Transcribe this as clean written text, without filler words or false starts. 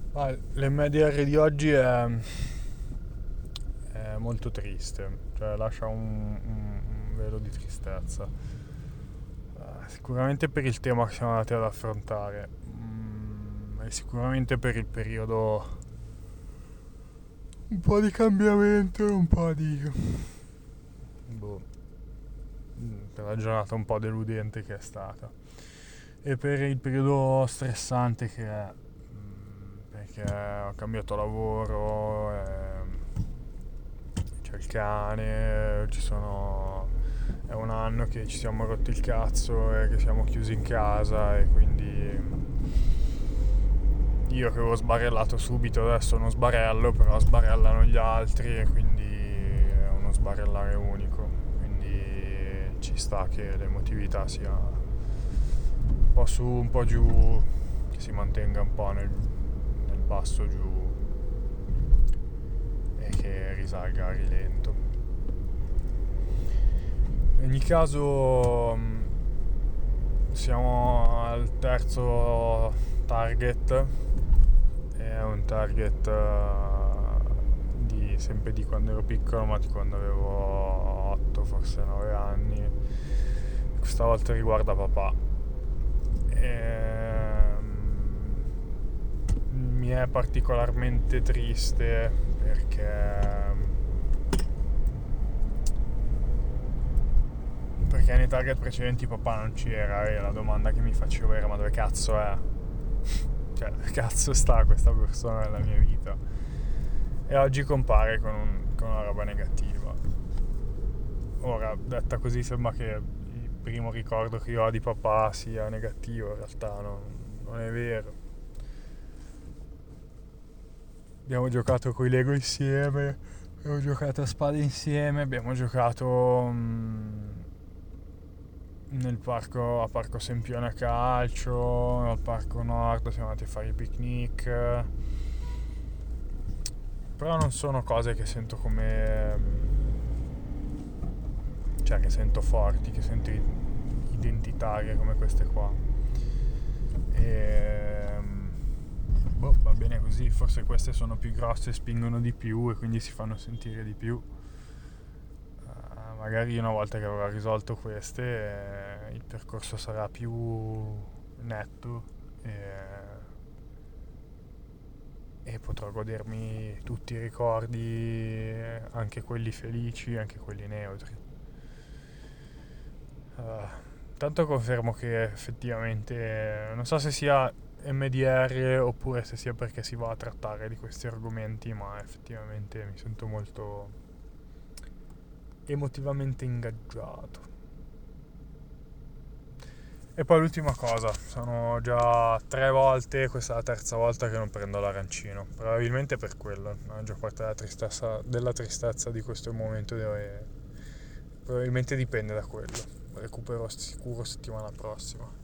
L'MDR di oggi è molto triste, cioè lascia un velo di tristezza. Sicuramente per il tema che siamo andati ad affrontare, e sicuramente per il periodo un po' di cambiamento e un po' di... boh, per la giornata un po' deludente che è stata. E per il periodo stressante che è, perché ho cambiato lavoro, c'è il cane, è un anno che ci siamo rotti il cazzo e che siamo chiusi in casa e quindi io che avevo sbarellato subito adesso non sbarello, però sbarellano gli altri e quindi è uno sbarellare unico, quindi ci sta che l'emotività sia un po' su, un po' giù, che si mantenga un po' nel basso giù e che risalga a rilento. In ogni caso siamo al terzo target, è un target sempre di quando ero piccolo, ma di quando avevo 8, forse 9 anni. Questa volta riguarda papà. Mi è particolarmente triste perché nei target precedenti papà non c'era e la domanda che mi facevo era: ma dove cazzo è? Cioè, dove cazzo sta questa persona nella mia vita? E oggi compare con una roba negativa. Ora, detta così, sembra che il primo ricordo che io ho di papà sia negativo, in realtà non è vero. Abbiamo giocato coi Lego insieme, abbiamo giocato a spade insieme, abbiamo giocato nel parco, a Parco Sempione a calcio, al Parco Nord siamo andati a fare i picnic. Però non sono cose che sento cioè che sento forti, che sento identitarie come queste qua. E boh, va bene così, forse queste sono più grosse, spingono di più e quindi si fanno sentire di più. Magari una volta che avrò risolto queste, il percorso sarà più netto e potrò godermi tutti i ricordi, anche quelli felici, anche quelli neutri. Uh, Tanto confermo che effettivamente non so se sia MDR oppure se sia perché si va a trattare di questi argomenti, ma effettivamente mi sento molto emotivamente ingaggiato. E poi l'ultima cosa, sono già 3 volte, questa è la terza volta che non prendo l'arancino, probabilmente per quello, la maggior parte della tristezza di questo momento probabilmente dipende da quello, recupero sicuro settimana prossima.